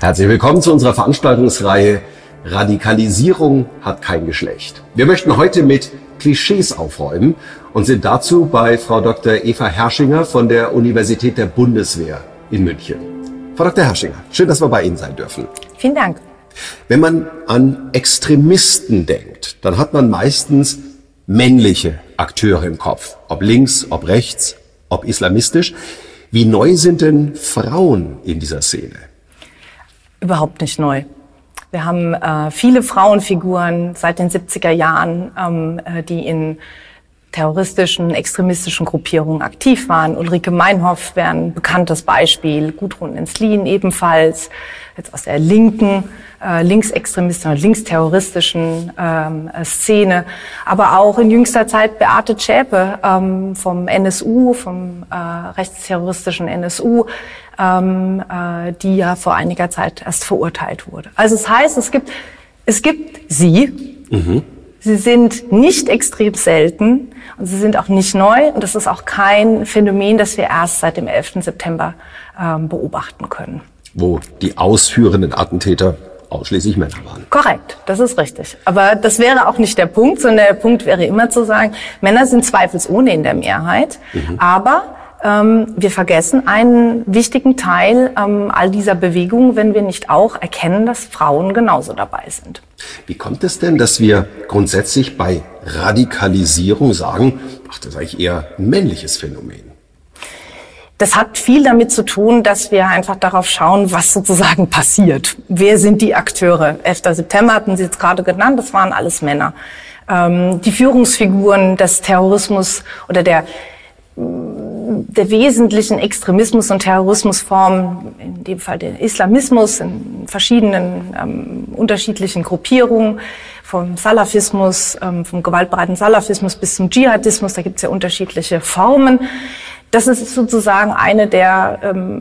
Herzlich willkommen zu unserer Veranstaltungsreihe Radikalisierung hat kein Geschlecht. Wir möchten heute mit Klischees aufräumen und sind dazu bei Frau Dr. Eva Herschinger von der Universität der Bundeswehr in München. Frau Dr. Herschinger, schön, dass wir bei Ihnen sein dürfen. Vielen Dank. Wenn man an Extremisten denkt, dann hat man meistens männliche Akteure im Kopf. Ob links, ob rechts, ob islamistisch. Wie neu sind denn Frauen in dieser Szene? Überhaupt nicht neu. Wir haben viele Frauenfiguren seit den 70er Jahren, die in terroristischen, extremistischen Gruppierungen aktiv waren. Ulrike Meinhof wäre ein bekanntes Beispiel, Gudrun Ensslin ebenfalls, jetzt aus der linken, linksextremistischen oder linksterroristischen Szene. Aber auch in jüngster Zeit Beate Zschäpe vom NSU, vom rechtsterroristischen NSU, die ja vor einiger Zeit erst verurteilt wurde. Also es heißt, es gibt sie. Mhm. Sie sind nicht extrem selten und sie sind auch nicht neu. Und das ist auch kein Phänomen, das wir erst seit dem 11. September beobachten können. Wo die ausführenden Attentäter ausschließlich Männer waren. Korrekt, das ist richtig. Aber das wäre auch nicht der Punkt, sondern der Punkt wäre immer zu sagen, Männer sind zweifelsohne in der Mehrheit, aber wir vergessen einen wichtigen Teil all dieser Bewegungen, wenn wir nicht auch erkennen, dass Frauen genauso dabei sind. Wie kommt es denn, dass wir grundsätzlich bei Radikalisierung sagen, ach, das ist eigentlich eher ein männliches Phänomen? Das hat viel damit zu tun, dass wir einfach darauf schauen, was sozusagen passiert. Wer sind die Akteure? 11. September hatten Sie jetzt gerade genannt, das waren alles Männer. Die Führungsfiguren des Terrorismus oder der wesentlichen Extremismus- und Terrorismusformen, in dem Fall der Islamismus, in verschiedenen unterschiedlichen Gruppierungen, vom Salafismus, vom gewaltbereiten Salafismus bis zum Dschihadismus, da gibt es ja unterschiedliche Formen. Das ist sozusagen eine der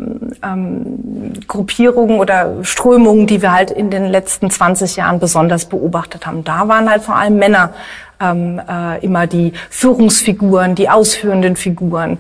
Gruppierungen oder Strömungen, die wir halt in den letzten 20 Jahren besonders beobachtet haben. Da waren halt vor allem Männer immer die Führungsfiguren, die ausführenden Figuren.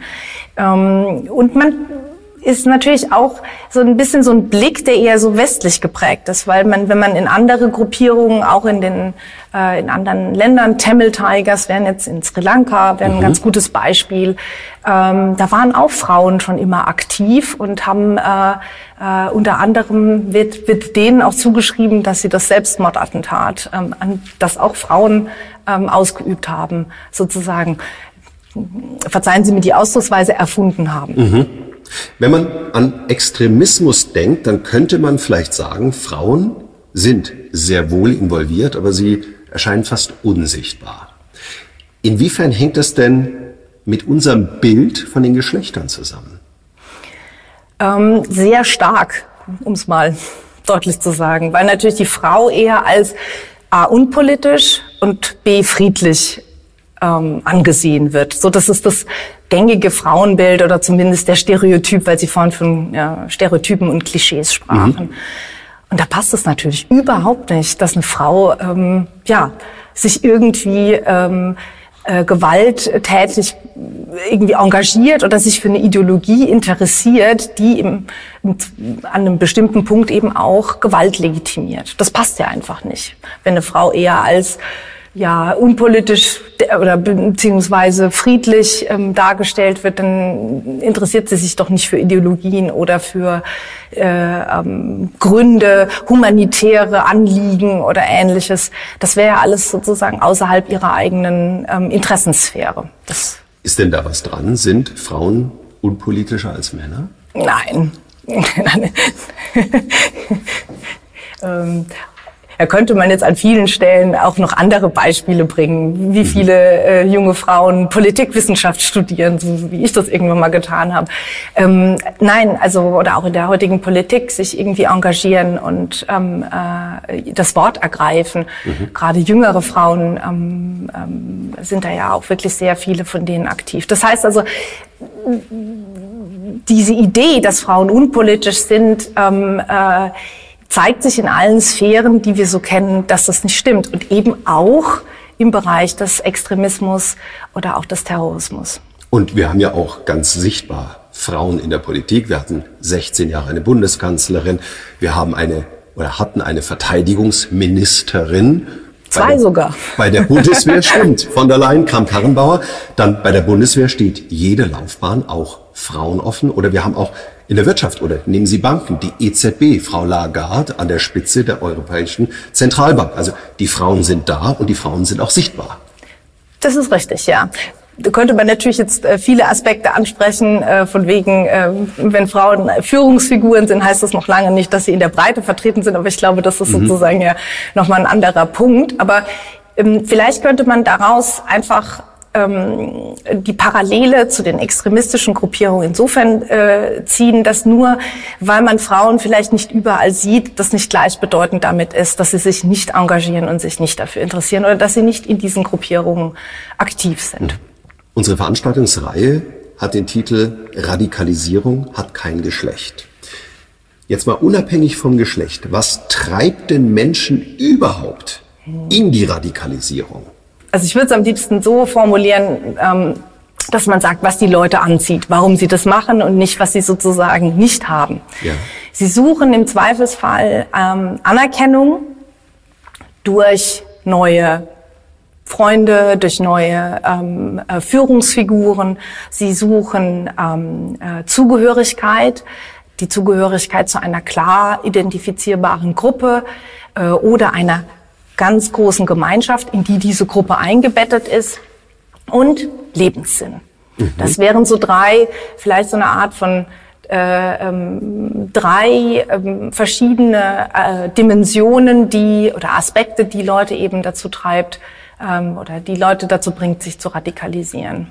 Und man ist natürlich auch so ein bisschen so ein Blick, der eher so westlich geprägt ist, weil wenn man in andere Gruppierungen, auch in anderen Ländern, Tamil Tigers wären jetzt in Sri Lanka, wären ein ganz gutes Beispiel. Da waren auch Frauen schon immer aktiv und haben unter anderem wird denen auch zugeschrieben, dass sie das Selbstmordattentat, das auch Frauen ausgeübt haben, sozusagen, verzeihen Sie mir die Ausdrucksweise, erfunden haben. Mhm. Wenn man an Extremismus denkt, dann könnte man vielleicht sagen, Frauen sind sehr wohl involviert, aber sie erscheinen fast unsichtbar. Inwiefern hängt das denn mit unserem Bild von den Geschlechtern zusammen? Sehr stark, um es mal deutlich zu sagen, weil natürlich die Frau eher als A unpolitisch und B friedlich angesehen wird. So, das ist das gängige Frauenbild oder zumindest der Stereotyp, weil Sie vorhin von Stereotypen und Klischees sprachen. Und da passt es natürlich überhaupt nicht, dass eine Frau sich irgendwie gewalttätig irgendwie engagiert oder sich für eine Ideologie interessiert, die an einem bestimmten Punkt eben auch Gewalt legitimiert. Das passt ja einfach nicht. Wenn eine Frau eher als unpolitisch oder beziehungsweise friedlich dargestellt wird, dann interessiert sie sich doch nicht für Ideologien oder für Gründe, humanitäre Anliegen oder Ähnliches. Das wäre ja alles sozusagen außerhalb ihrer eigenen Interessensphäre. Ist denn da was dran? Sind Frauen unpolitischer als Männer? Nein. Da könnte man jetzt an vielen Stellen auch noch andere Beispiele bringen, wie viele junge Frauen Politikwissenschaft studieren, so wie ich das irgendwann mal getan habe. Nein, oder auch in der heutigen Politik sich irgendwie engagieren und das Wort ergreifen. Gerade jüngere Frauen sind da ja auch wirklich sehr viele von denen aktiv. Das heißt also, diese Idee, dass Frauen unpolitisch sind, zeigt sich in allen Sphären, die wir so kennen, dass das nicht stimmt. Und eben auch im Bereich des Extremismus oder auch des Terrorismus. Und wir haben ja auch ganz sichtbar Frauen in der Politik. Wir hatten 16 Jahre eine Bundeskanzlerin. Wir haben hatten eine Verteidigungsministerin. Zwei sogar. Bei der Bundeswehr, stimmt. Von der Leyen, Kramp-Karrenbauer. Dann bei der Bundeswehr steht jede Laufbahn auch Frauen offen. Oder wir haben auch in der Wirtschaft, oder nehmen Sie Banken, die EZB, Frau Lagarde an der Spitze der Europäischen Zentralbank. Also die Frauen sind da und die Frauen sind auch sichtbar. Das ist richtig, ja. Da könnte man natürlich jetzt viele Aspekte ansprechen, von wegen, wenn Frauen Führungsfiguren sind, heißt das noch lange nicht, dass sie in der Breite vertreten sind. Aber ich glaube, das ist sozusagen ja nochmal ein anderer Punkt. Aber vielleicht könnte man daraus einfach die Parallele zu den extremistischen Gruppierungen insofern ziehen, dass nur, weil man Frauen vielleicht nicht überall sieht, das nicht gleichbedeutend damit ist, dass sie sich nicht engagieren und sich nicht dafür interessieren oder dass sie nicht in diesen Gruppierungen aktiv sind. Unsere Veranstaltungsreihe hat den Titel Radikalisierung hat kein Geschlecht. Jetzt mal unabhängig vom Geschlecht, was treibt denn Menschen überhaupt in die Radikalisierung? Also ich würde es am liebsten so formulieren, dass man sagt, was die Leute anzieht, warum sie das machen und nicht, was sie sozusagen nicht haben. Ja. Sie suchen im Zweifelsfall Anerkennung durch neue Freunde, durch neue Führungsfiguren. Sie suchen Zugehörigkeit, die Zugehörigkeit zu einer klar identifizierbaren Gruppe oder einer ganz großen Gemeinschaft, in die diese Gruppe eingebettet ist, und Lebenssinn. Das wären so vielleicht so eine Art von drei verschiedene Dimensionen, oder Aspekte, die Leute eben dazu treibt, oder die Leute dazu bringt, sich zu radikalisieren.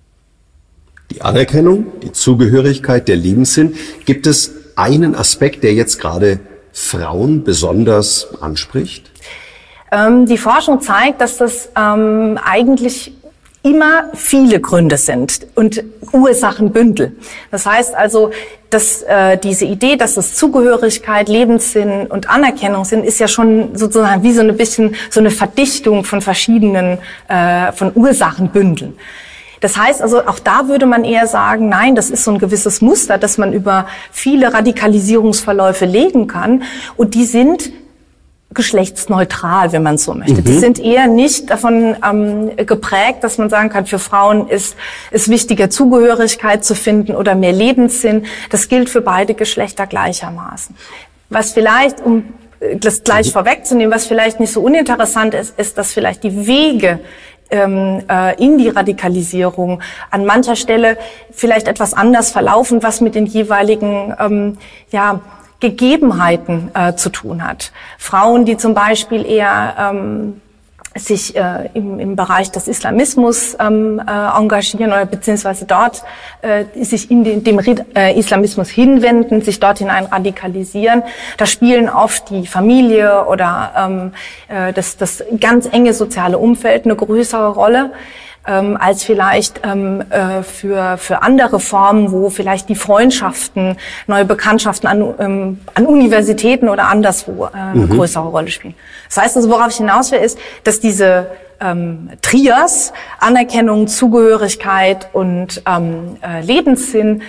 Die Anerkennung, die Zugehörigkeit, der Lebenssinn. Gibt es einen Aspekt, der jetzt gerade Frauen besonders anspricht? Die Forschung zeigt, dass das eigentlich immer viele Gründe sind und Ursachenbündel. Das heißt also, dass diese Idee, dass es Zugehörigkeit, Lebenssinn und Anerkennung sind, ist ja schon sozusagen wie so ein bisschen so eine Verdichtung von verschiedenen von Ursachenbündeln. Das heißt also, auch da würde man eher sagen, nein, das ist so ein gewisses Muster, das man über viele Radikalisierungsverläufe legen kann, und die sind geschlechtsneutral, wenn man so möchte. Die sind eher nicht davon geprägt, dass man sagen kann, für Frauen ist es wichtiger, Zugehörigkeit zu finden oder mehr Lebenssinn. Das gilt für beide Geschlechter gleichermaßen. Was vielleicht, um das gleich vorwegzunehmen, was vielleicht nicht so uninteressant ist, ist, dass vielleicht die Wege in die Radikalisierung an mancher Stelle vielleicht etwas anders verlaufen, was mit den jeweiligen Gegebenheiten zu tun hat. Frauen, die zum Beispiel eher sich im Bereich des Islamismus engagieren oder beziehungsweise dort sich in dem Islamismus hinwenden, sich dort hinein radikalisieren. Da spielen oft die Familie oder das ganz enge soziale Umfeld eine größere Rolle als vielleicht für andere Formen, wo vielleicht die Freundschaften, neue Bekanntschaften an Universitäten oder anderswo eine größere Rolle spielen. Das heißt also, worauf ich hinaus will, ist, dass diese Trias, Anerkennung, Zugehörigkeit und Lebenssinn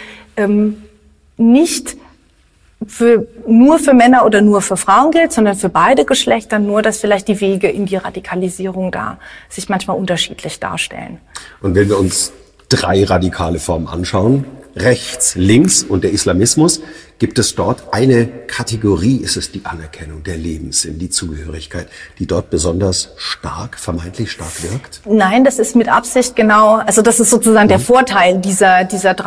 nicht nur für Männer oder nur für Frauen gilt, sondern für beide Geschlechter, nur dass vielleicht die Wege in die Radikalisierung da sich manchmal unterschiedlich darstellen. Und wenn wir uns 3 radikale Formen anschauen, rechts, links und der Islamismus, gibt es dort eine Kategorie, ist es die Anerkennung, der Lebenssinn, die Zugehörigkeit, die dort besonders vermeintlich stark wirkt? Nein, das ist mit Absicht genau, also das ist sozusagen der Vorteil dieser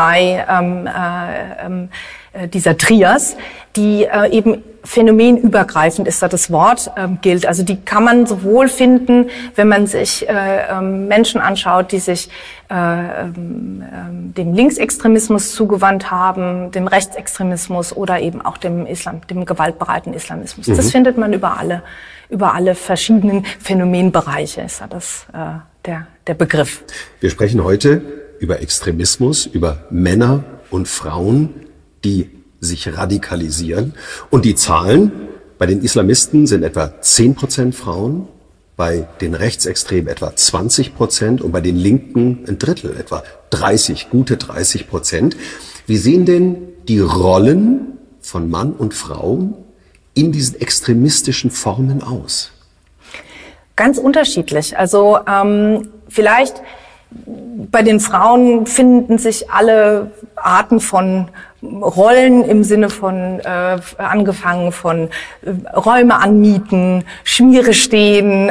3 dieser Trias, die eben phänomenübergreifend ist da das Wort, gilt. Also die kann man sowohl finden, wenn man sich Menschen anschaut, die sich dem Linksextremismus zugewandt haben, dem Rechtsextremismus oder eben auch dem gewaltbereiten Islamismus. Das findet man über alle verschiedenen Phänomenbereiche, ist da das der Begriff. Wir sprechen heute über Extremismus, über Männer und Frauen, die sich radikalisieren. Und die Zahlen bei den Islamisten sind etwa 10% Frauen, bei den Rechtsextremen etwa 20% und bei den Linken ein Drittel, etwa gute 30%. Wie sehen denn die Rollen von Mann und Frau in diesen extremistischen Formen aus? Ganz unterschiedlich. Also vielleicht bei den Frauen finden sich alle Arten von Rollen im Sinne von angefangen von Räume anmieten, Schmiere stehen,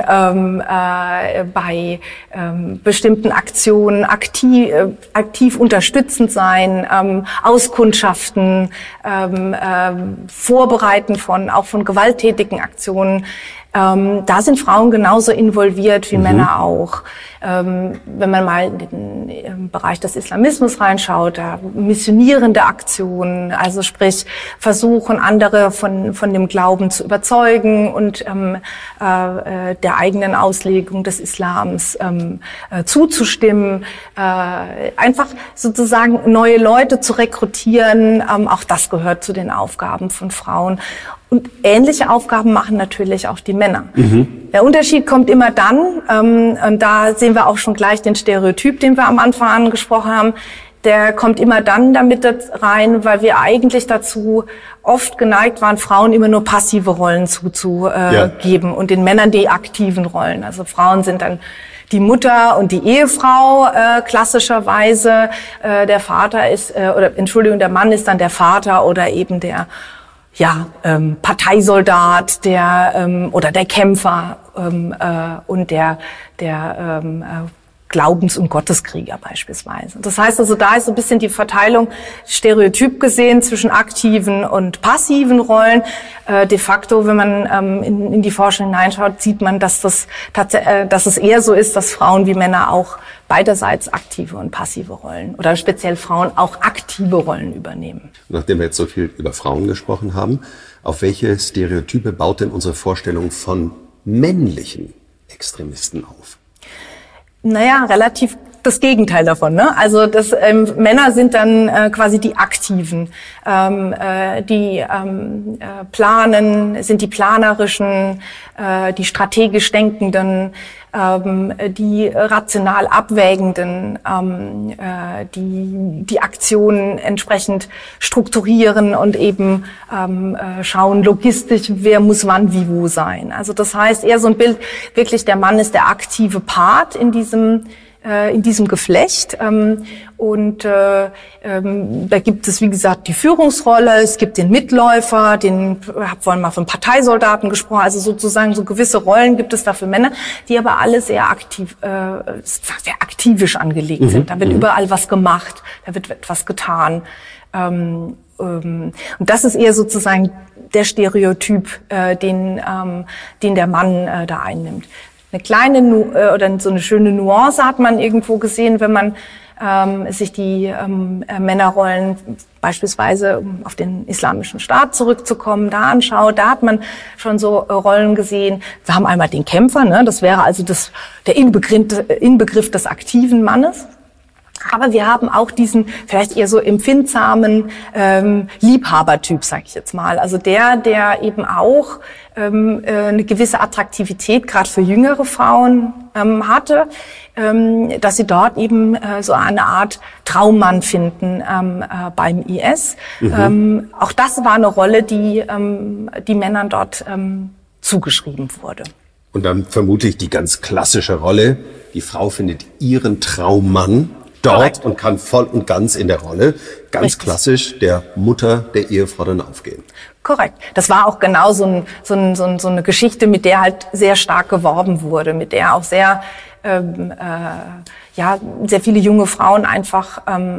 bei bestimmten Aktionen aktiv unterstützend sein, Auskundschaften, Vorbereiten auch von gewalttätigen Aktionen. Da sind Frauen genauso involviert wie Männer auch. Wenn man mal in den Bereich des Islamismus reinschaut, da missionierende Aktionen, also sprich versuchen, andere von dem Glauben zu überzeugen und der eigenen Auslegung des Islams zuzustimmen, einfach sozusagen neue Leute zu rekrutieren, auch das gehört zu den Aufgaben von Frauen. Und ähnliche Aufgaben machen natürlich auch die Männer. Der Unterschied kommt immer dann, und da sehen wir auch schon gleich den Stereotyp, den wir am Anfang angesprochen haben, der kommt immer dann damit rein, weil wir eigentlich dazu oft geneigt waren, Frauen immer nur passive Rollen zuzugeben und den Männern die aktiven Rollen. Also Frauen sind dann die Mutter und die Ehefrau klassischerweise. Der Vater ist, der Mann ist dann der Vater oder eben der Parteisoldat, oder der Kämpfer und der Glaubens- und Gotteskrieger beispielsweise. Das heißt also, da ist so ein bisschen die Verteilung stereotyp gesehen zwischen aktiven und passiven Rollen. De facto, wenn man in die Forschung hineinschaut, sieht man, dass es eher so ist, dass Frauen wie Männer auch beiderseits aktive und passive Rollen oder speziell Frauen auch aktive Rollen übernehmen. Nachdem wir jetzt so viel über Frauen gesprochen haben, auf welche Stereotype baut denn unsere Vorstellung von männlichen Extremisten auf? Naja, relativ das Gegenteil davon, ne? Also Männer sind dann quasi die Aktiven, die planen, sind die planerischen, die strategisch Denkenden, die rational Abwägenden, die Aktionen entsprechend strukturieren und eben schauen logistisch, wer muss wann wie wo sein. Also das heißt eher so ein Bild, wirklich der Mann ist der aktive Part in diesem Geflecht. Da gibt es, wie gesagt, die Führungsrolle, es gibt den Mitläufer, ich habe vorhin mal von Parteisoldaten gesprochen, also sozusagen so gewisse Rollen gibt es da für Männer, die aber alle sehr aktivisch angelegt sind. Da wird überall was gemacht, da wird etwas getan. Und das ist eher sozusagen der Stereotyp, den der Mann da einnimmt. Eine kleine oder so eine schöne Nuance hat man irgendwo gesehen, wenn man sich die Männerrollen beispielsweise, um auf den Islamischen Staat zurückzukommen, da anschaut. Da hat man schon so Rollen gesehen. Wir haben einmal den Kämpfer, ne? Das wäre also der Inbegriff des aktiven Mannes. Aber wir haben auch diesen vielleicht eher so empfindsamen Liebhabertyp, sag ich jetzt mal. Also der eben auch eine gewisse Attraktivität gerade für jüngere Frauen hatte, dass sie dort eben so eine Art Traummann finden beim IS. Auch das war eine Rolle, die Männern dort zugeschrieben wurde. Und dann vermutlich die ganz klassische Rolle, die Frau findet ihren Traummann dort. Correct. Und kann voll und ganz in der Rolle, ganz Richtig. Klassisch, der Mutter, der Ehefrau dann aufgehen. Korrekt. Das war auch genau so eine Geschichte, mit der halt sehr stark geworben wurde, mit der auch sehr viele junge Frauen einfach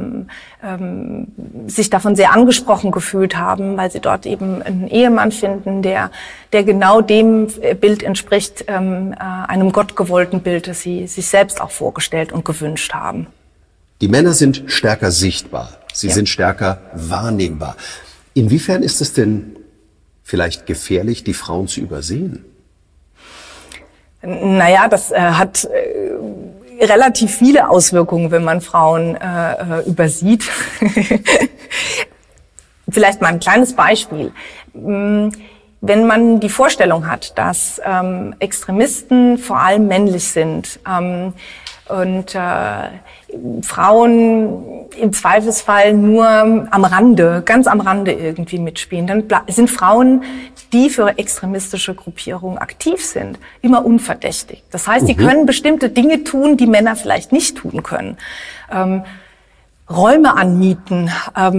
sich davon sehr angesprochen gefühlt haben, weil sie dort eben einen Ehemann finden, der genau dem Bild entspricht, einem gottgewollten Bild, das sie sich selbst auch vorgestellt und gewünscht haben. Die Männer sind stärker sichtbar, sie sind stärker wahrnehmbar. Inwiefern ist es denn vielleicht gefährlich, die Frauen zu übersehen? Naja, das hat relativ viele Auswirkungen, wenn man Frauen übersieht. Vielleicht mal ein kleines Beispiel. Wenn man die Vorstellung hat, dass Extremisten vor allem männlich sind, und Frauen im Zweifelsfall nur am Rande, ganz am Rande irgendwie mitspielen. Dann sind Frauen, die für extremistische Gruppierungen aktiv sind, immer unverdächtig. Das heißt, die können bestimmte Dinge tun, die Männer vielleicht nicht tun können. Räume anmieten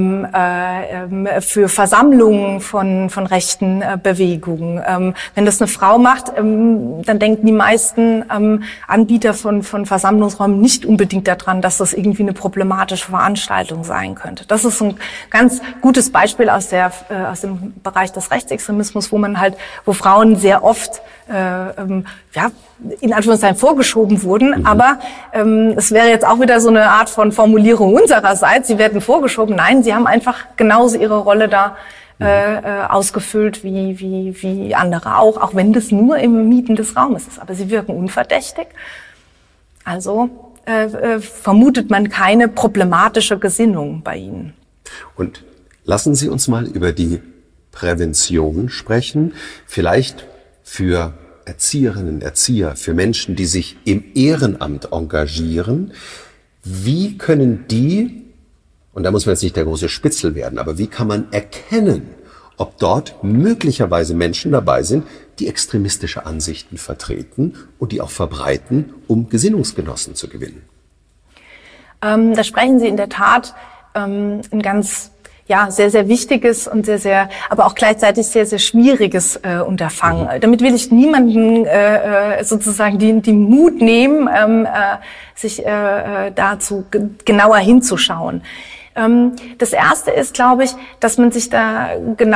für Versammlungen von rechten Bewegungen. Wenn das eine Frau macht, dann denken die meisten Anbieter von Versammlungsräumen nicht unbedingt daran, dass das irgendwie eine problematische Veranstaltung sein könnte. Das ist ein ganz gutes Beispiel aus dem Bereich des Rechtsextremismus, wo Frauen sehr oft in Anführungszeichen vorgeschoben wurden, aber es wäre jetzt auch wieder so eine Art von Formulierung unsererseits, sie werden vorgeschoben. Nein, sie haben einfach genauso ihre Rolle da ausgefüllt wie andere auch wenn das nur im Mieten des Raumes ist. Aber sie wirken unverdächtig. Also vermutet man keine problematische Gesinnung bei ihnen. Und lassen Sie uns mal über die Prävention sprechen. Vielleicht für Erzieherinnen, Erzieher, für Menschen, die sich im Ehrenamt engagieren. Wie können die, und da muss man jetzt nicht der große Spitzel werden, aber wie kann man erkennen, ob dort möglicherweise Menschen dabei sind, die extremistische Ansichten vertreten und die auch verbreiten, um Gesinnungsgenossen zu gewinnen? Da sprechen Sie in der Tat ein ganz sehr, sehr wichtiges und aber auch gleichzeitig sehr, sehr schwieriges Unterfangen. Damit will ich niemanden sozusagen den Mut nehmen, sich dazu genauer hinzuschauen. Das Erste ist, glaube ich, dass man sich da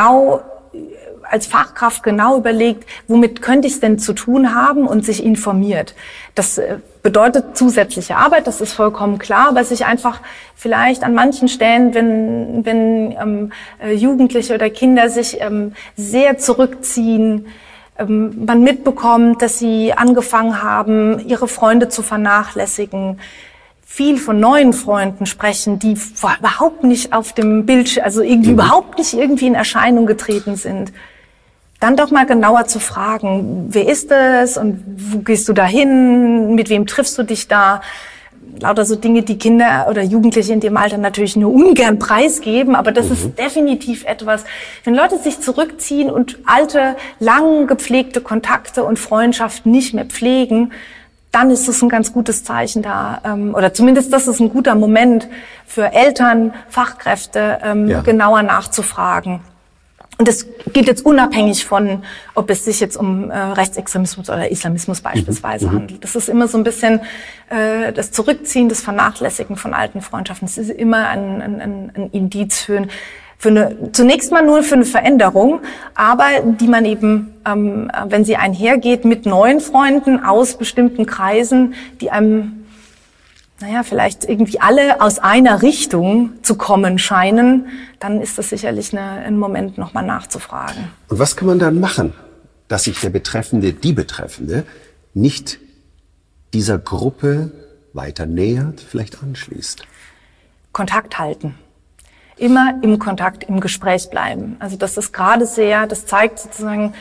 als Fachkraft genau überlegt, womit könnte ich es denn zu tun haben und sich informiert. Das bedeutet zusätzliche Arbeit, das ist vollkommen klar, aber sich einfach vielleicht an manchen Stellen, wenn Jugendliche oder Kinder sich sehr zurückziehen, man mitbekommt, dass sie angefangen haben, ihre Freunde zu vernachlässigen, viel von neuen Freunden sprechen, die überhaupt nicht auf dem Bildschirm, also überhaupt nicht irgendwie in Erscheinung getreten sind. Dann doch mal genauer zu fragen, wer ist es und wo gehst du da hin, mit wem triffst du dich da? Lauter so Dinge, die Kinder oder Jugendliche in dem Alter natürlich nur ungern preisgeben, aber das ist definitiv etwas, wenn Leute sich zurückziehen und alte, lang gepflegte Kontakte und Freundschaften nicht mehr pflegen, dann ist es ein ganz gutes Zeichen da, oder zumindest das ist ein guter Moment für Eltern, Fachkräfte, genauer nachzufragen. Und das geht jetzt unabhängig von, ob es sich jetzt um Rechtsextremismus oder Islamismus beispielsweise handelt. Das ist immer so ein bisschen das Zurückziehen, das Vernachlässigen von alten Freundschaften. Das ist immer ein Indiz zunächst mal nur für eine Veränderung, aber die man eben, wenn sie einhergeht mit neuen Freunden aus bestimmten Kreisen, die einem vielleicht irgendwie alle aus einer Richtung zu kommen scheinen, dann ist das sicherlich ein Moment, nochmal nachzufragen. Und was kann man dann machen, dass sich der Betreffende, die Betreffende, nicht dieser Gruppe weiter nähert, vielleicht anschließt? Kontakt halten. Immer im Kontakt, im Gespräch bleiben. Also das ist gerade das zeigt sozusagen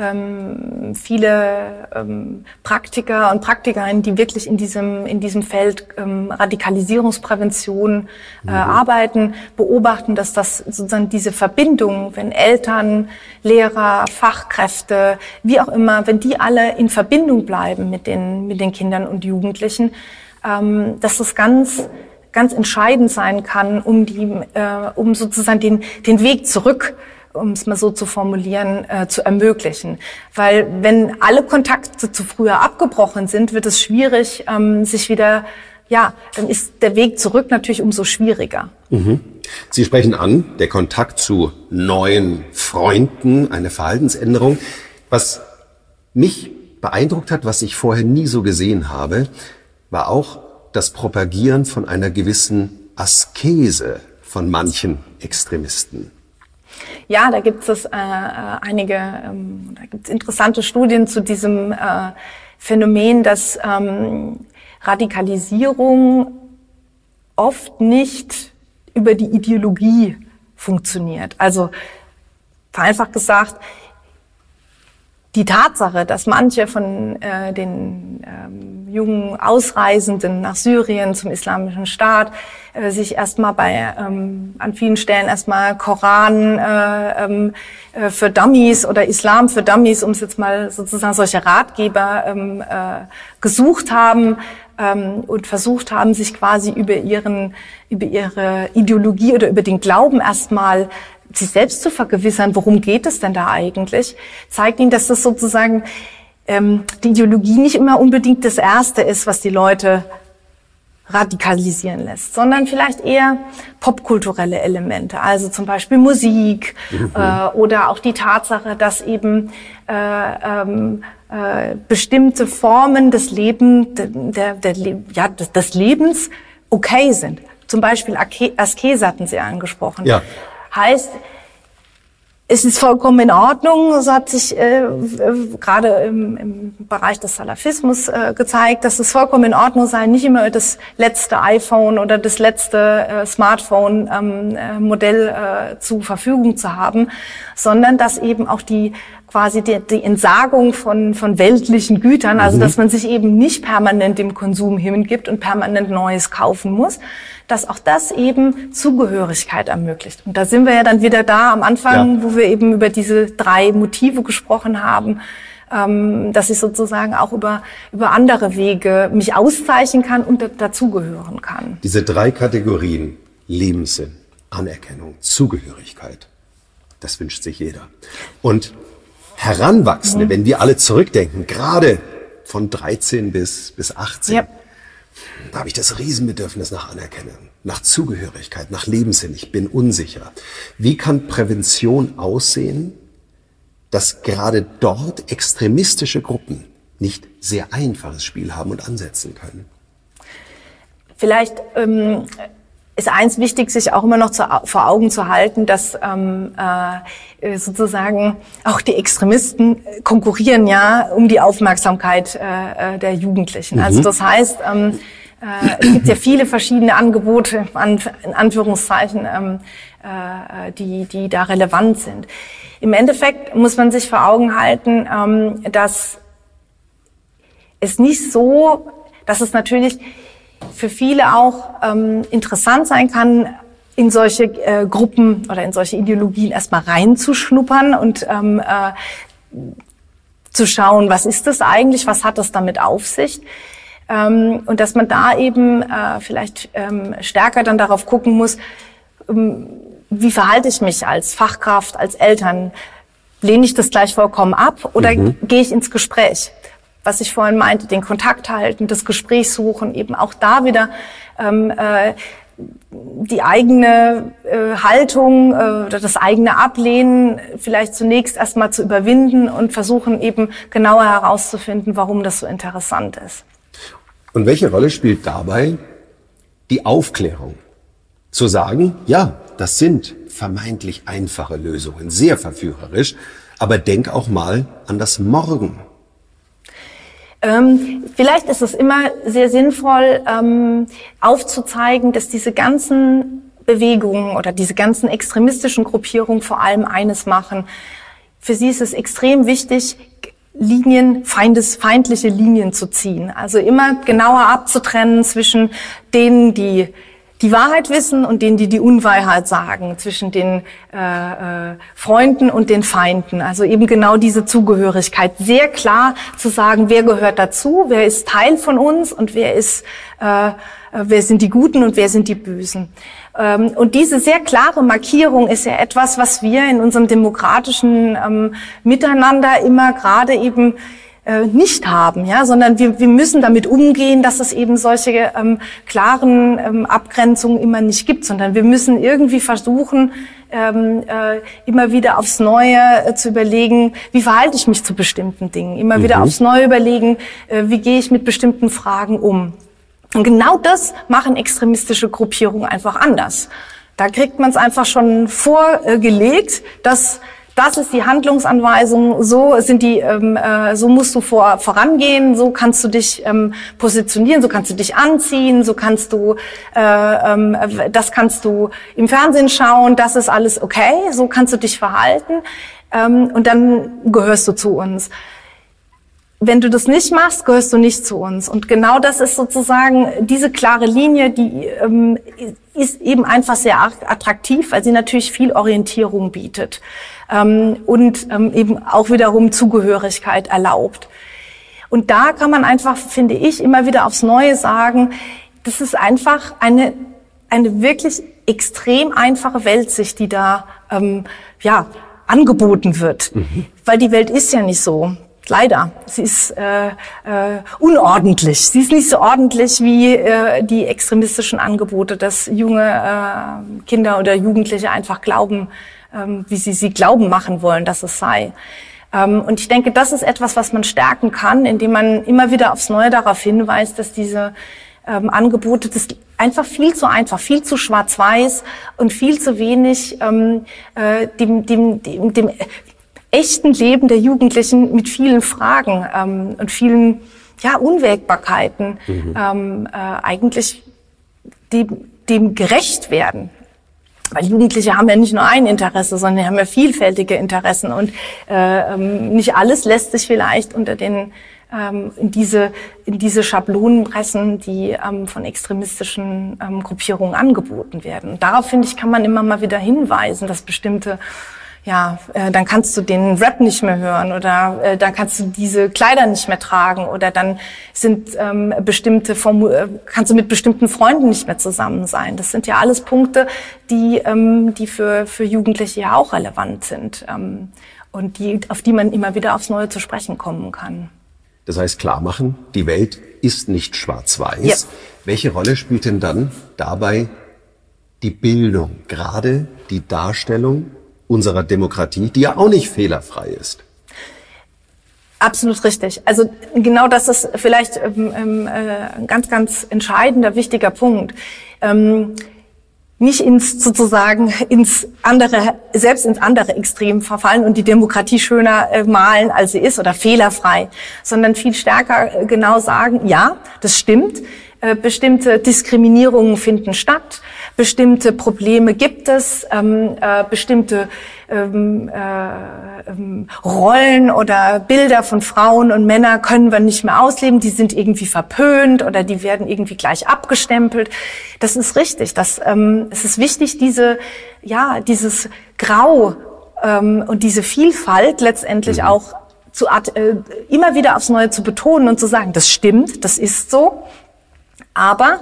viele Praktiker und Praktikerinnen, die wirklich in diesem Feld Radikalisierungsprävention arbeiten, beobachten, dass das sozusagen diese Verbindung, wenn Eltern, Lehrer, Fachkräfte, wie auch immer, wenn die alle in Verbindung bleiben mit den Kindern und Jugendlichen, dass das ganz entscheidend sein kann, um sozusagen den Weg zurück, um es mal so zu formulieren, zu ermöglichen. Weil wenn alle Kontakte zu früher abgebrochen sind, wird es schwierig, sich wieder, dann ist der Weg zurück natürlich umso schwieriger. Sie sprechen an, der Kontakt zu neuen Freunden, eine Verhaltensänderung. Was mich beeindruckt hat, was ich vorher nie so gesehen habe, war auch das Propagieren von einer gewissen Askese von manchen Extremisten. Ja, da gibt es da gibt es interessante Studien zu diesem Phänomen, dass Radikalisierung oft nicht über die Ideologie funktioniert. Also vereinfacht gesagt, die Tatsache, dass manche von den jungen Ausreisenden nach Syrien zum Islamischen Staat sich erstmal an vielen Stellen erstmal Koran für Dummies oder Islam für Dummies, um es jetzt mal sozusagen solche Ratgeber gesucht haben und versucht haben, sich quasi über ihre Ideologie oder über den Glauben erstmal sich selbst zu vergewissern, worum geht es denn da eigentlich, zeigt ihnen, dass das sozusagen die Ideologie nicht immer unbedingt das Erste ist, was die Leute radikalisieren lässt, sondern vielleicht eher popkulturelle Elemente, also zum Beispiel Musik oder auch die Tatsache, dass eben bestimmte Formen des Lebens, des Lebens okay sind. Zum Beispiel Askese hatten Sie angesprochen. Ja. Heißt, es ist vollkommen in Ordnung, so hat sich gerade im Bereich des Salafismus gezeigt, dass es vollkommen in Ordnung sei, nicht immer das letzte iPhone oder das letzte Smartphone-Modell zur Verfügung zu haben, sondern dass eben auch die Entsagung von weltlichen Gütern, also dass man sich eben nicht permanent dem Konsum hingibt und permanent Neues kaufen muss, dass auch das eben Zugehörigkeit ermöglicht. Und da sind wir ja dann wieder da am Anfang, wo wir eben über diese 3 Motive gesprochen haben, dass ich sozusagen auch über andere Wege mich auszeichnen kann und dazugehören kann. Diese 3 Kategorien, Lebenssinn, Anerkennung, Zugehörigkeit, das wünscht sich jeder. Und Heranwachsende, wenn wir alle zurückdenken, gerade von 13 bis 18, da habe ich das Riesenbedürfnis nach Anerkennung, nach Zugehörigkeit, nach Lebenssinn. Ich bin unsicher. Wie kann Prävention aussehen, dass gerade dort extremistische Gruppen nicht sehr einfaches Spiel haben und ansetzen können? Vielleicht ist eins wichtig, sich auch immer noch vor Augen zu halten, dass sozusagen auch die Extremisten konkurrieren ja um die Aufmerksamkeit der Jugendlichen. Also das heißt, es gibt ja viele verschiedene Angebote, in Anführungszeichen, die da relevant sind. Im Endeffekt muss man sich vor Augen halten, dass es natürlich für viele auch interessant sein kann, in solche Gruppen oder in solche Ideologien erstmal reinzuschnuppern und zu schauen, was ist das eigentlich, was hat das damit auf sich? Und dass man da eben vielleicht stärker dann darauf gucken muss, wie verhalte ich mich als Fachkraft, als Eltern? Lehne ich das gleich vollkommen ab oder gehe ich ins Gespräch? Was ich vorhin meinte, den Kontakt halten, das Gespräch suchen, eben auch da wieder die eigene Haltung oder das eigene Ablehnen vielleicht zunächst erstmal zu überwinden und versuchen eben genauer herauszufinden, warum das so interessant ist. Und welche Rolle spielt dabei die Aufklärung? Zu sagen, ja, das sind vermeintlich einfache Lösungen, sehr verführerisch, aber denk auch mal an das Morgen. Vielleicht ist es immer sehr sinnvoll, aufzuzeigen, dass diese ganzen Bewegungen oder diese ganzen extremistischen Gruppierungen vor allem eines machen. Für sie ist es extrem wichtig, feindliche Linien zu ziehen. Also immer genauer abzutrennen zwischen denen, die die Wahrheit wissen und denen, die die Unwahrheit sagen, zwischen den Freunden und den Feinden. Also eben genau diese Zugehörigkeit. Sehr klar zu sagen, wer gehört dazu, wer ist Teil von uns und wer sind die Guten und wer sind die Bösen. Und diese sehr klare Markierung ist ja etwas, was wir in unserem demokratischen Miteinander immer gerade eben nicht haben, ja, sondern wir müssen damit umgehen, dass es eben solche klaren Abgrenzungen immer nicht gibt, sondern wir müssen irgendwie versuchen, immer wieder aufs Neue zu überlegen, wie verhalte ich mich zu bestimmten Dingen, immer wieder aufs Neue überlegen, wie gehe ich mit bestimmten Fragen um. Und genau das machen extremistische Gruppierungen einfach anders. Da kriegt man es einfach schon vorgelegt, dass das ist die Handlungsanweisung, so sind die, so musst du vorangehen, so kannst du dich positionieren, so kannst du dich anziehen, so kannst du, das kannst du im Fernsehen schauen, das ist alles okay, so kannst du dich verhalten, und dann gehörst du zu uns. Wenn du das nicht machst, gehörst du nicht zu uns. Und genau das ist sozusagen diese klare Linie, die ist eben einfach sehr attraktiv, weil sie natürlich viel Orientierung bietet und eben auch wiederum Zugehörigkeit erlaubt. Und da kann man einfach, finde ich, immer wieder aufs Neue sagen, das ist einfach eine wirklich extrem einfache Weltsicht, die da angeboten wird. Weil die Welt ist ja nicht so. Leider. Sie ist unordentlich. Sie ist nicht so ordentlich wie die extremistischen Angebote, dass junge Kinder oder Jugendliche einfach glauben, wie sie glauben machen wollen, dass es sei. Und ich denke, das ist etwas, was man stärken kann, indem man immer wieder aufs Neue darauf hinweist, dass diese Angebote, das einfach viel zu einfach, viel zu schwarz-weiß und viel zu wenig dem echten Leben der Jugendlichen mit vielen Fragen und vielen Unwägbarkeiten eigentlich dem gerecht werden. Weil Jugendliche haben ja nicht nur ein Interesse, sondern haben ja vielfältige Interessen und nicht alles lässt sich vielleicht unter den in diese Schablonen pressen, die von extremistischen Gruppierungen angeboten werden. Und darauf, finde ich, kann man immer mal wieder hinweisen, dass bestimmte dann kannst du den Rap nicht mehr hören oder dann kannst du diese Kleider nicht mehr tragen oder dann sind kannst du mit bestimmten Freunden nicht mehr zusammen sein. Das sind ja alles Punkte, die für Jugendliche ja auch relevant sind und auf die man immer wieder aufs Neue zu sprechen kommen kann. Das heißt, klar machen, die Welt ist nicht schwarz-weiß. Ja. Welche Rolle spielt denn dann dabei die Bildung, gerade die Darstellung unserer Demokratie, die ja auch nicht fehlerfrei ist? Absolut richtig. Also genau das ist vielleicht ein ganz, ganz entscheidender, wichtiger Punkt. Nicht selbst ins andere Extrem verfallen und die Demokratie schöner malen, als sie ist oder fehlerfrei, sondern viel stärker genau sagen, ja, das stimmt. Bestimmte Diskriminierungen finden statt, bestimmte Probleme gibt es, bestimmte Rollen oder Bilder von Frauen und Männern können wir nicht mehr ausleben, die sind irgendwie verpönt oder die werden irgendwie gleich abgestempelt. Das ist richtig. Es ist wichtig, dieses Grau und diese Vielfalt letztendlich auch immer wieder aufs Neue zu betonen und zu sagen, das stimmt, das ist so. Aber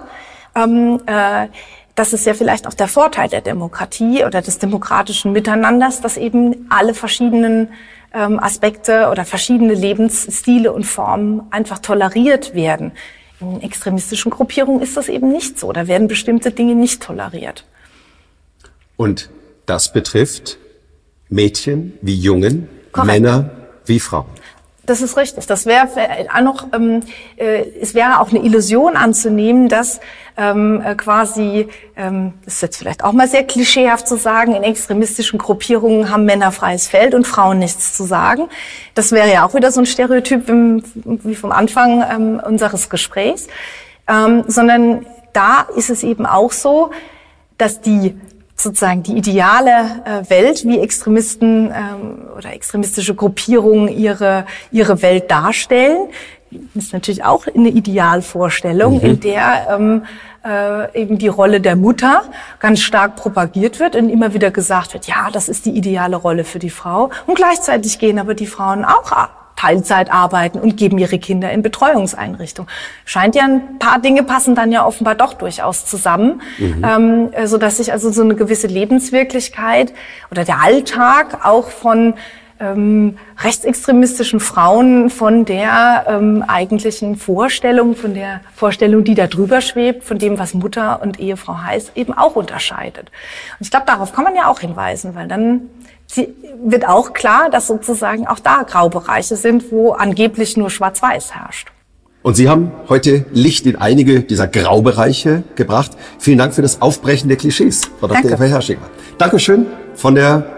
das ist ja vielleicht auch der Vorteil der Demokratie oder des demokratischen Miteinanders, dass eben alle verschiedenen Aspekte oder verschiedene Lebensstile und Formen einfach toleriert werden. In extremistischen Gruppierungen ist das eben nicht so. Da werden bestimmte Dinge nicht toleriert. Und das betrifft Mädchen wie Jungen, Korrekt. Männer wie Frauen. Das ist richtig. Das wäre auch noch, es wäre auch eine Illusion anzunehmen, dass das ist jetzt vielleicht auch mal sehr klischeehaft zu sagen, in extremistischen Gruppierungen haben Männer freies Feld und Frauen nichts zu sagen. Das wäre ja auch wieder so ein Stereotyp wie vom Anfang unseres Gesprächs. Sondern da ist es eben auch so, dass die ideale Welt, wie Extremisten oder extremistische Gruppierungen ihre Welt darstellen, ist natürlich auch eine Idealvorstellung, in der eben die Rolle der Mutter ganz stark propagiert wird und immer wieder gesagt wird, ja, das ist die ideale Rolle für die Frau. Und gleichzeitig gehen aber die Frauen auch Teilzeit arbeiten und geben ihre Kinder in Betreuungseinrichtungen. Scheint ja, ein paar Dinge passen dann ja offenbar doch durchaus zusammen, so dass sich also so eine gewisse Lebenswirklichkeit oder der Alltag auch von rechtsextremistischen Frauen von der eigentlichen Vorstellung, die da drüber schwebt, von dem, was Mutter und Ehefrau heißt, eben auch unterscheidet. Und ich glaube, darauf kann man ja auch hinweisen, weil dann wird auch klar, dass sozusagen auch da Graubereiche sind, wo angeblich nur Schwarz-Weiß herrscht. Und Sie haben heute Licht in einige dieser Graubereiche gebracht. Vielen Dank für das Aufbrechen der Klischees, Frau Dr. Eva Herschinger. Dankeschön von der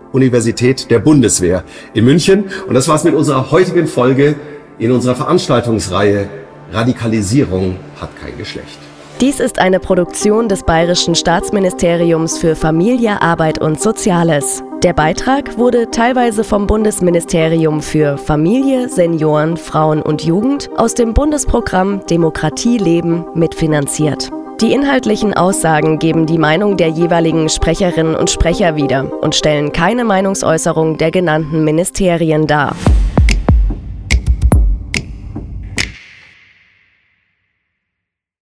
Universität der Bundeswehr in München. Und das war's mit unserer heutigen Folge in unserer Veranstaltungsreihe Radikalisierung hat kein Geschlecht. Dies ist eine Produktion des Bayerischen Staatsministeriums für Familie, Arbeit und Soziales. Der Beitrag wurde teilweise vom Bundesministerium für Familie, Senioren, Frauen und Jugend aus dem Bundesprogramm Demokratie leben mitfinanziert. Die inhaltlichen Aussagen geben die Meinung der jeweiligen Sprecherinnen und Sprecher wider und stellen keine Meinungsäußerung der genannten Ministerien dar.